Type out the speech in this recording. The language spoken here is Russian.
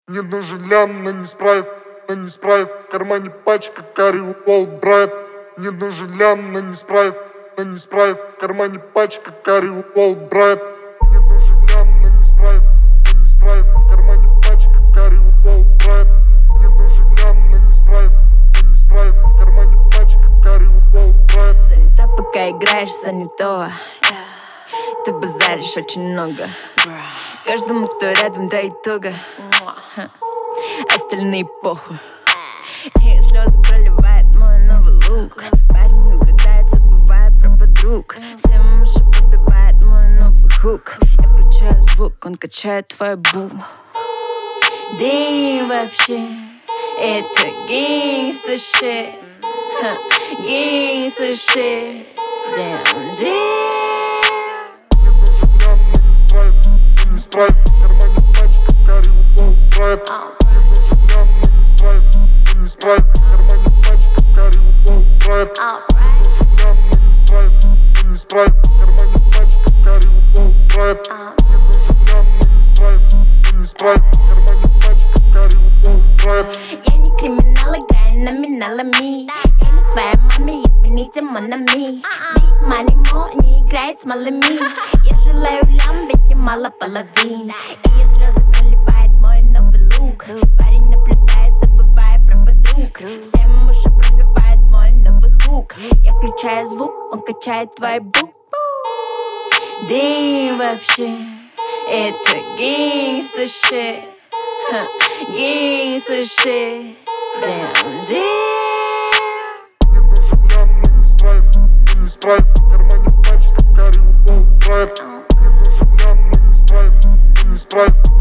Мне нужен лям, но не спрайт, в кармане пачка карри Уолл Брайт. Мне нужен лям, но не спрайт, в кармане пачка карри Уолл Брайт. Мне нужен лям, но не спрайт, в кармане пачка карри Уолл Брайт. Мне нужен лям, но не спрайт, в кармане пачка карри Уолл Брайт. Занята, пока играешь, занятого. Ты базаришь очень много. Каждому, кто рядом, до итога. Остальные похуй. Ее слезы проливает мой новый лук. Парень наблюдает, забывая про подруг. Всем уши пробивает мой новый хук. Я включаю звук, он качает твою бу. Дым вообще, это гангста shit. Гангста shit. Damn, damn. Не спрайт, в кармане пачка карри Уолл Брайт. Мне нужен лям, но не спрайт, в кармане пачка карри Уолл Брайт. Мне нужен лям, но не спрайт, в кармане пачка карри Уолл Брайт. Мне нужен лям, но не спрайт, в кармане пачка карри Уолл Брайт. Я не криминал, играю номиналами. Я не твоя маме, извините, монами. Big money more, не играет с малыми. Я желаю лям, ведь не мало половин. Ее слезы проливает мой новый лук. Парень наблюдает, забывая про подруг. Всем уши пробивает мой новый хук. Я включаю звук, он качает твой бук. Дым вообще, это гангста shit. Гангста shit. Damn, damn. Мне нужен лям, но не спрайт, в кармане пачка карри Уолл Брайт. Мне нужен лям, но не спрайт,